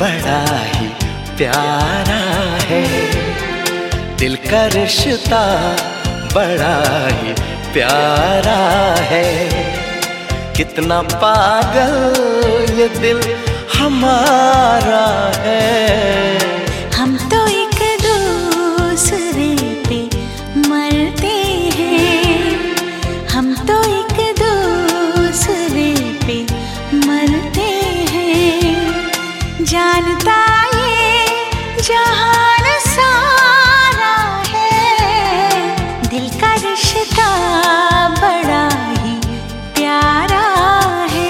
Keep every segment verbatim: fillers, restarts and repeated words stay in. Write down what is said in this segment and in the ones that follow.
बड़ा ही प्यारा है। दिल का रिश्ता बड़ा ही प्यारा है। कितना पागल ये दिल हमारा है। हम तो एक दूसरे पे मरते हैं, हम तो एक दूसरे पे मरते हैं। जानता ये जहान सारा है, दिल का रिश्ता बड़ा ही प्यारा है।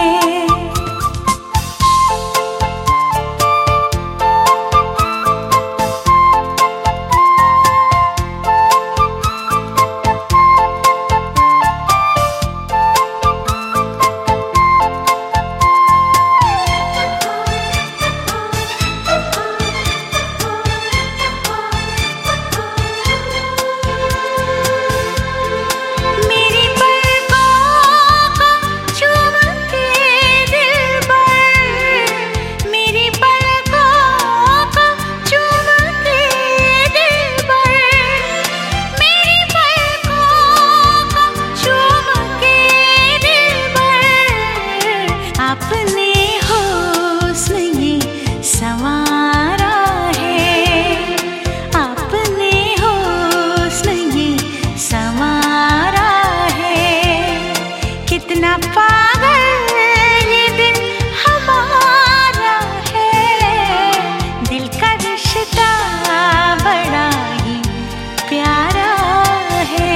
अपने हुस्न ये संवारा है, अपने हुस्न ये संवारा है। कितना पागल ये दिल हमारा है, दिल का रिश्ता बड़ा ही प्यारा है।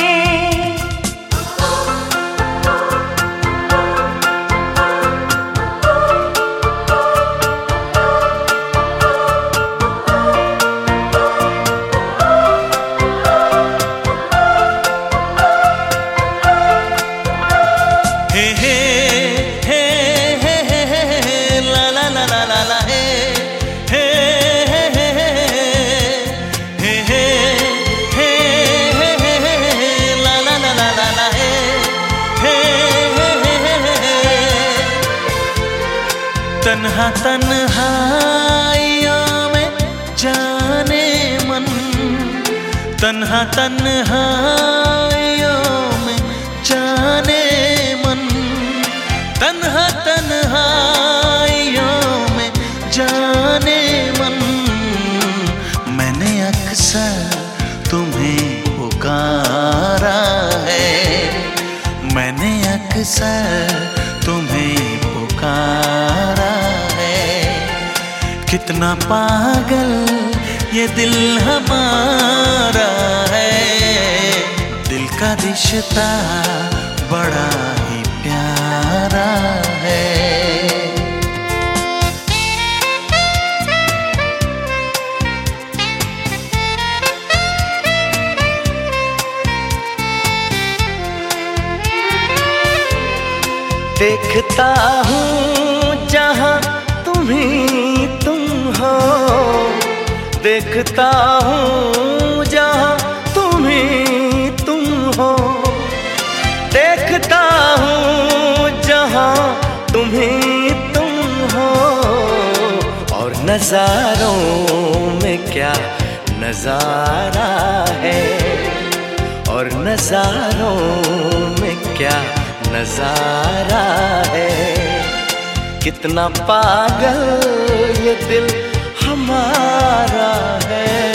हे हे हे हे हे हे ला ला ला ला ला ला हे हे हे हे हे हे हे हे हे ला ला ला ला ला ला हे हे हे तन्हा तन्हाइयों में जाने मन, तन्हा तन्हाइयों में जाने मन, तन्हा तन्हाइयों में जाने मन। मैंने अक्सर तुम्हें पुकारा है, मैंने अक्सर तुम्हें पुकारा है। कितना पागल ये दिल हमारा है, दिल का रिश्ता बड़ा ही प्यारा है। देखता हूँ जहाँ तुम ही तुम हो, देखता हूँ जहाँ तुम ही तुम हो, देखता हूँ जहाँ तुम ही तुम हो। और नज़ारों में क्या नज़ारा है, और नज़ारों में क्या नज़ारा है। कितना पागल ये दिल हमारा है।